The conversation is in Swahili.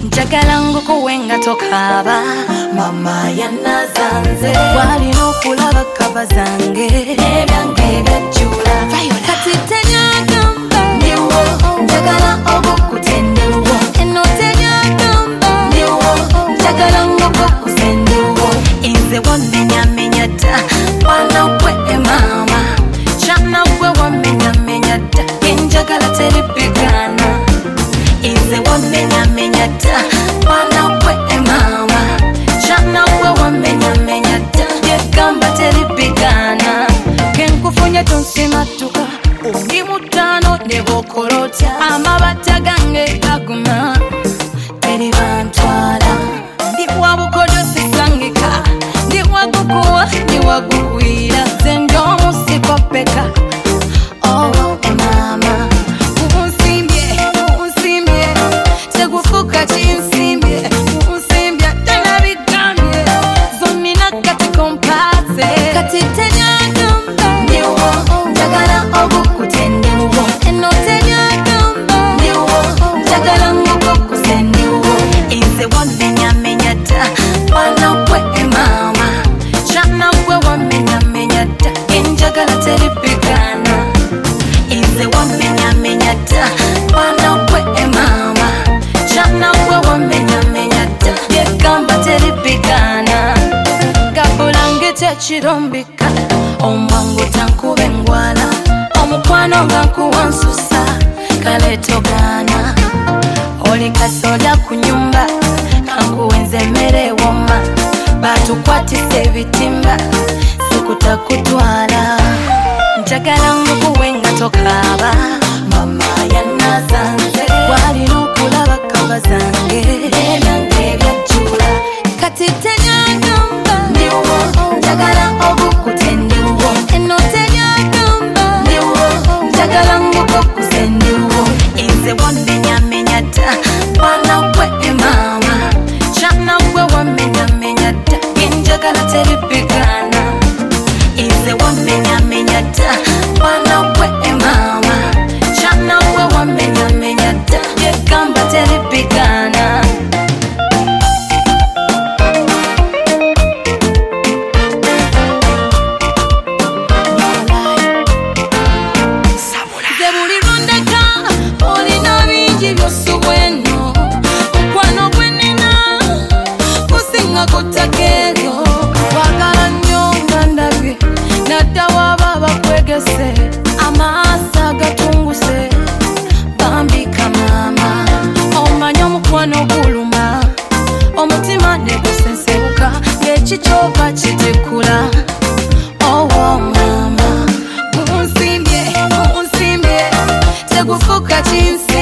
njagala ngukuwenga tokaba mama yanazanze walina okulaba kaba zange ebyange byajjula kati tenyagamba niwo njagala obukutendewo eno tenyagamba niwo njagala ngukukusendewo inze wamenyamenya dda mwana gwe mama kyana gwe wamenyamenya dda enjagala teripigana inze wamenyamenya dda mwana gwe mama kyana gwe wamenyamenya dda yegamba teripigana kenkufunye tonsimatuka oli mutano ne bokolotya amabata gange gaguma teri bantwala ndi wabukodo sisangika ndi wagukuwa ndi wagukwira zendo musikopeka oh mama unsimbye tegufuka chinsimbye unsimbye tena bigambye zonina kati kompaze kati tenyagamba niwo njagala obukutendewo eno tenyagamba niwo njagala ngukukusendewo inze wamenyamenya dda mwana gwe mama kyana gwe wamenyamenya dda enjagala teripigana inze wamenyamenya dda mwana gwe mama kyana gwe wamenyamenya dda yegamba teripigana gabulange tekirombika omwangu tankuba engwala omukwano nga nkuwansusa kale togana oli kasoda ku nyumba kankuwenza emmere ewoma batukwatisa ebitimba sikutakutwala njagala ngukuwenga tokaba mama yanazanze walina okulaba kaba zange ebyange byajjula kati tenyagamba niwo njagala obukutendewo eno tenyagamba niwo njagala ngukukusendewo inze wamenyamenya dda mwana gwe mama kyana gwe wamenyamenya dda enjagala teripigana inze wamenyamenya dda mwana gwe mama kyana gwe wamenyamenya dda yegamba teripigana ze buli lwondeka olina bingi byosubweno mukwano gwenina kusinga kuttaka eryo wagala nnyo nga ndabye nadda waba bakwegese amaaso agatunguse bambika mama omanye omukwano guluma omutima ne gusensebuka ng'ekikyoka kitikula owo mama unsimbye tegufuka kinsi